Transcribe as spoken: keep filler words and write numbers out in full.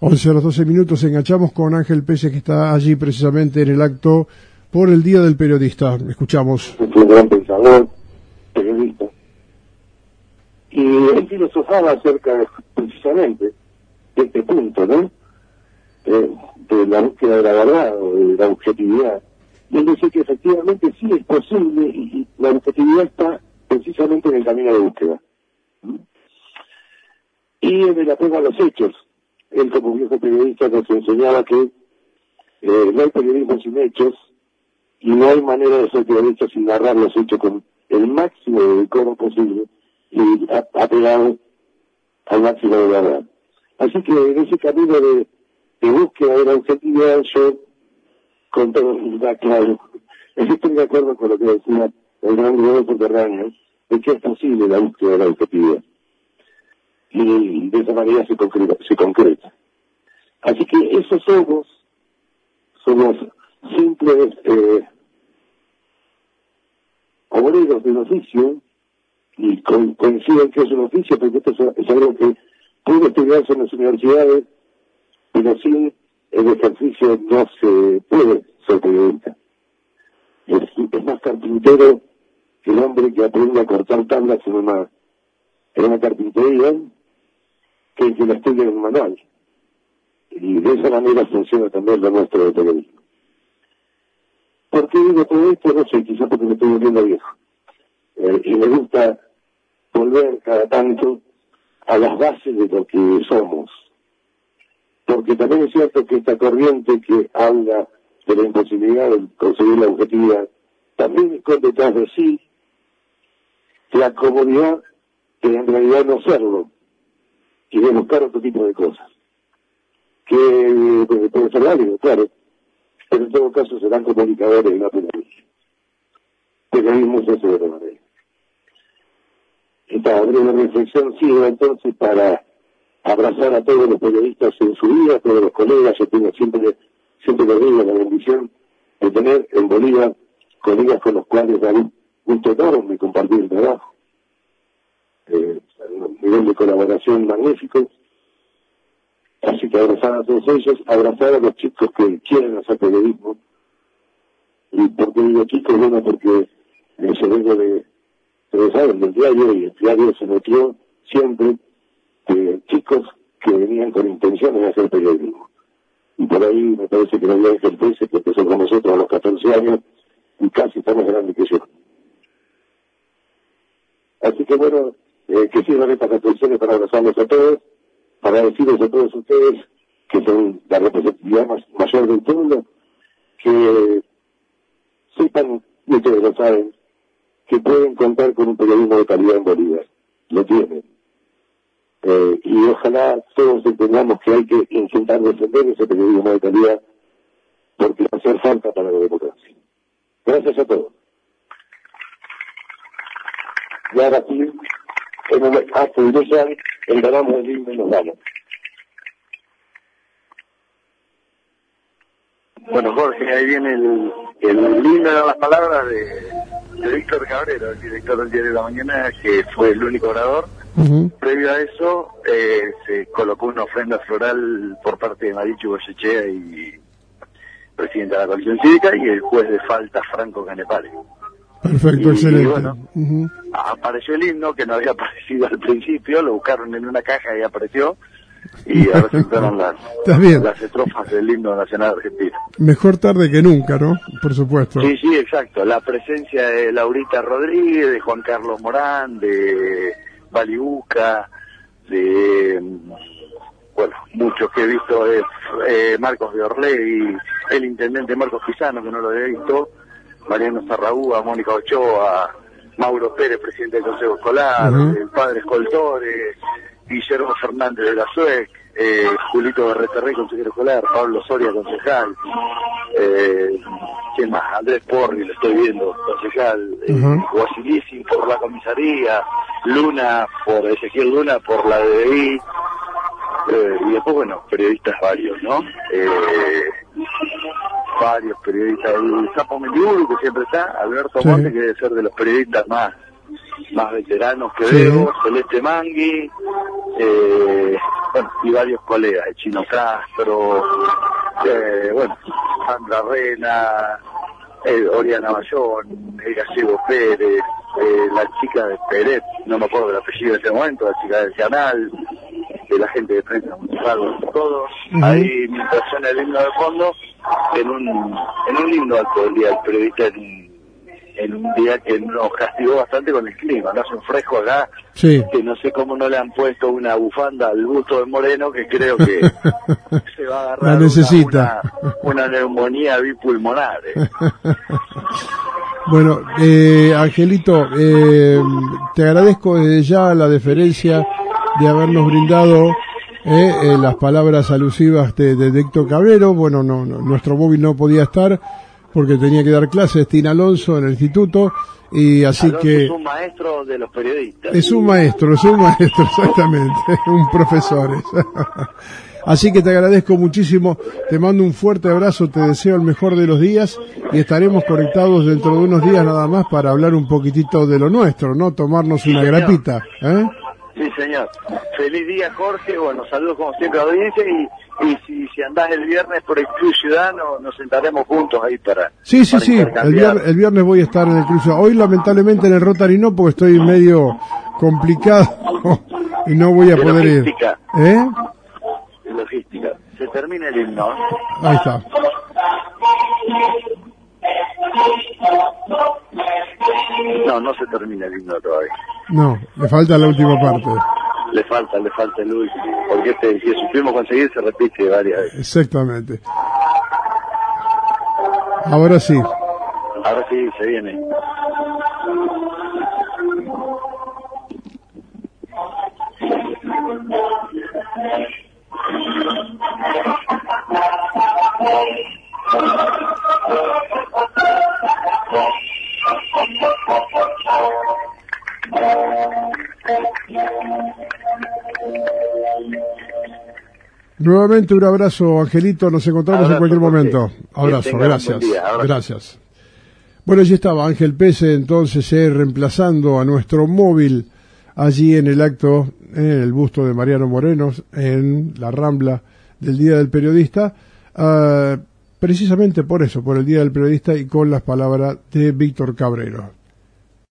once horas doce minutos, enganchamos con Ángel Pese, que está allí precisamente en el acto por el Día del Periodista. Escuchamos. Es un gran pensador, periodista. Y él filosofaba acerca de, precisamente de este punto, ¿no? Eh, de la búsqueda de la verdad o de la objetividad. Y él dice que efectivamente sí es posible y, y la objetividad está precisamente en el camino de búsqueda. Y en el apego a los hechos. Él, como viejo periodista, nos enseñaba que eh, no hay periodismo sin hechos y no hay manera de ser periodista sin narrar los hechos con el máximo de decoro posible y apegado al máximo de verdad. Así que en ese camino de, de búsqueda de la objetividad, yo, con todo humildad, claro, estoy de acuerdo con lo que decía el gran Rodolfo Terráneo, de que es posible la búsqueda de la objetividad. Y de esa manera se concreta, se concreta. Así que esos somos, somos simples eh, obreros del oficio, y co coinciden que es un oficio, porque esto es, es algo que puede estudiarse en las universidades, pero sin el ejercicio no se puede ser periodista. Es, es más carpintero que el hombre que aprende a cortar tablas en una, en una carpintería, que el que lo estudia en un manual. Y de esa manera funciona también lo nuestro de periodismo. ¿Por qué digo todo esto? No sé, quizás porque me estoy volviendo viejo. Eh, y me gusta volver cada tanto a las bases de lo que somos. Porque también es cierto que esta corriente que habla de la imposibilidad de conseguir la objetividad, también esconde detrás de sí la comodidad de en realidad no serlo, y de buscar otro tipo de cosas, que pues, puede ser válido, claro, pero en todo caso serán comunicadores y no periodistas. Periodismo se hace de otra manera. Esta breve reflexión sirve entonces para abrazar a todos los periodistas en su vida, a todos los colegas. Yo tengo siempre, siempre lo digo, la bendición de tener en Bolívar colegas con los cuales da un gusto enorme compartir el trabajo. Eh, un nivel de colaboración magnífico. Así que abrazar a todos ellos, abrazar a los chicos que quieren hacer periodismo. ¿Y por qué digo chicos? Bueno, porque el cerebro de, ustedes saben, del diario, y el diario se metió siempre de chicos que venían con intenciones de hacer periodismo. Y por ahí me parece que no había Ángel Pese, que empezó con nosotros a los catorce años, y casi está más grande que yo. Así que bueno, eh, que sirvan estas reflexiones para abrazarlos a todos, para decirles a todos ustedes que son la representatividad más, mayor del pueblo, que sepan, y ustedes lo saben, que pueden contar con un periodismo de calidad en Bolívar. Lo tienen. Eh, y ojalá todos entendamos que hay que intentar defender ese periodismo de calidad, porque va a hacer falta para la democracia. Gracias a todos. Y ahora sí, en un acto de ilusión, entonamos el himno y nos vamos. Bueno, Jorge, ahí viene el, el himno de las palabras de, de Víctor Cabrera, el director del Diario de la Mañana, que fue el único orador. Uh-huh. Previo a eso, eh, se colocó una ofrenda floral por parte de Marichu Goyechea y presidenta de la coalición cívica, y el juez de falta Franco Canepale. Perfecto, y, excelente. Y bueno, uh-huh. apareció el himno, que no había aparecido al principio, lo buscaron en una caja y apareció, y ahora se entraron las, las estrofas del himno nacional argentino. Mejor tarde que nunca, ¿no? Por supuesto. Sí, sí, exacto. La presencia de Laurita Rodríguez, de Juan Carlos Morán, de Baliuca, de, bueno, muchos que he visto, eh, eh, Marcos de Orlegui, el intendente Marcos Pisano, que no lo había visto, Mariano Sarragúa, Mónica Ochoa, Mauro Pérez, presidente del Consejo Escolar, uh-huh. el padre Escoltore, Guillermo Fernández de la SUEC, eh, Julito Berreterrey, consejero escolar, Pablo Soria, concejal, eh, ¿quién más? Andrés Porri, lo estoy viendo, concejal, eh, uh-huh. Guasilisi por la comisaría, Luna, por Ezequiel Luna, por la D D I, eh, y después, bueno, periodistas varios, ¿no? Eh, varios periodistas, el Sapo Mendiburu, que siempre está, Alberto sí. Monte, que debe ser de los periodistas más más veteranos que sí. veo, Celeste Mangui, eh, bueno, y varios colegas, el Chino Castro, eh, bueno, Sandra Rena, eh, Oriana Bayón, el Gallego Pérez, eh, la chica de Pérez, no me acuerdo del apellido en ese momento, la chica del canal, de la gente de prensa municipal, todos, uh-huh. Ahí mientras suena el himno de fondo, en un, en un himno alto del Día del Periodista, en un, en un día que nos castigó bastante con el clima, no hace un fresco acá, sí. Que no sé cómo no le han puesto una bufanda al busto de Moreno, que creo que se va a agarrar la necesita. Una, una, una neumonía bipulmonar. Eh. Bueno, eh, Angelito, eh, te agradezco desde ya la deferencia de habernos brindado eh, eh, las palabras alusivas de, de Héctor Cabrero. Bueno, no, no, nuestro móvil no podía estar porque tenía que dar clases Tina Alonso en el instituto, y así Alonso que... es un maestro de los periodistas. Es un maestro, es un maestro, exactamente, un profesor. Así que te agradezco muchísimo, te mando un fuerte abrazo, te deseo el mejor de los días, y estaremos conectados dentro de unos días nada más para hablar un poquitito de lo nuestro, ¿no? Tomarnos sí, una señor. grapita, ¿eh? Sí, señor. Feliz día, Jorge. Bueno, saludos como siempre a la audiencia, y, y si, si andás el viernes por el Club Ciudadano, nos sentaremos juntos ahí para... Sí, sí, para sí, el viernes, el viernes voy a estar en el Club Ciudadano. Hoy lamentablemente en el Rotary no, porque estoy medio complicado y no voy a de poder logística. ir. ¿Eh? Logística. Se termina el himno. Ahí está. No, no se termina el himno todavía. No, le falta la última parte. Le falta, le falta el último. Porque este, si supimos conseguir, se repite varias veces. Exactamente. Ahora sí. Ahora sí, se viene. Nuevamente un abrazo, Angelito, nos encontramos abrazo, en cualquier momento. Abrazo, gracias. Día, abrazo. Gracias. Bueno, allí estaba Ángel Pese, entonces, eh, reemplazando a nuestro móvil allí en el acto, en el busto de Mariano Moreno, en la Rambla del Día del Periodista, uh, precisamente por eso, por el Día del Periodista, y con las palabras de Víctor Cabrero.